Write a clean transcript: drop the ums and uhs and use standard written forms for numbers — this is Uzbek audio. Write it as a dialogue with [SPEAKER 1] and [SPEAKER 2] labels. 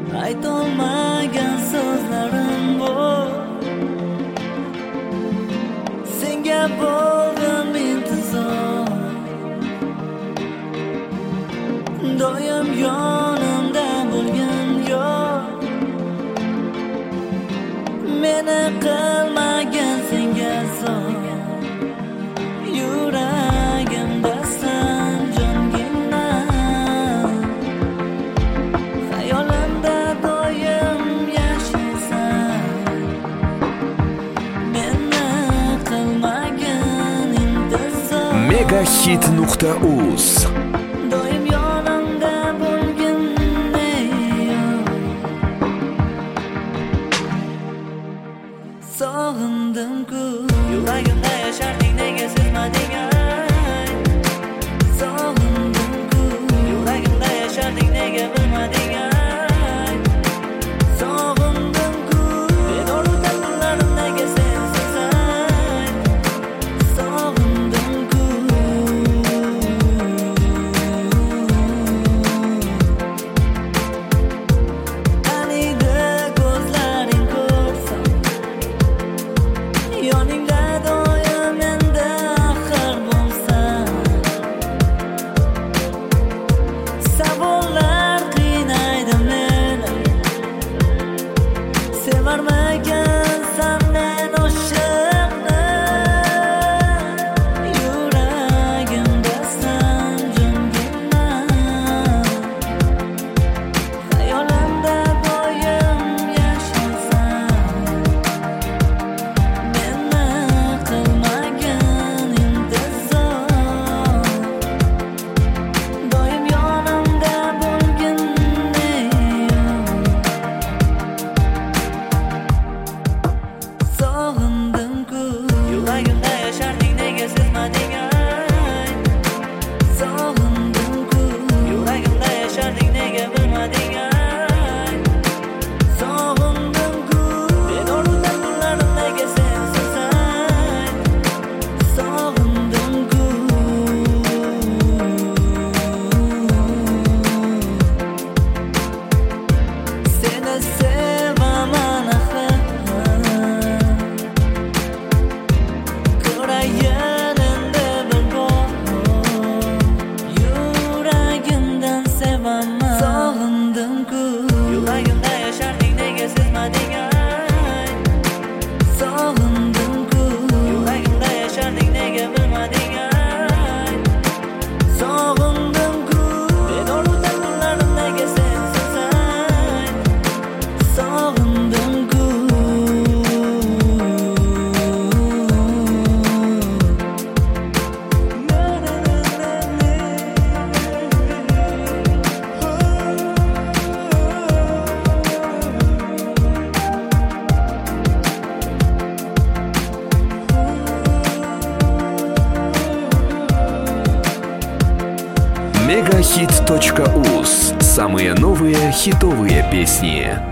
[SPEAKER 1] aytolmagan so'zlarim bor. Senga bo'ldim intizor, doim yonimda bo'lgan yor. Meni qilmagan senga zor, yuragimdasan jongina. Xayolimda doim yashaysan, meni qilmagan intizor.
[SPEAKER 2] Megahit.uz
[SPEAKER 1] Doim yonimda bo'lgin ey yor. Sog'indim-ku, yuragimda yasharding, nega sezmading ay? Sog'indim-ku, yuragimda yasharding, nega bilmading ay? Sog'indim-ku, bedorda kunlarim nega sensiz ay? Sog'indim-ku. Anida ko'zlaring ko'rsam, yoningda doim endi axir bo'lsam. Savollar qiynaydi meni, sevarmagansan men oshiqni. Yuragimdasan jongina, xayolimda doim yashaysan, meni qilmagan intizor. Doim yonimda bo'lgin ey yor. Sog'indim-ku, yuragimda yasharding, nega sezmading ay? Sog'indim-ku, yuragimda yasharding, nega bilmading ay? Sog'indim-ku, bedorda kunlarim nega sensiz ay? Sog'indim-ku. Seni sevaman axir, ko'rayin endi bir bor. Yuragimdan sevaman. Sog'indim-ku, yuragimda yasharding, nega sezmading ay? Sog'indim-ku, yuragimda yasharding, nega bilmading ay? Sog'indim-ku, bedorda kunlarim nega sensiz ay? Sog'indim-ku.
[SPEAKER 2] Megahit.uz. Самые новые хитовые песни.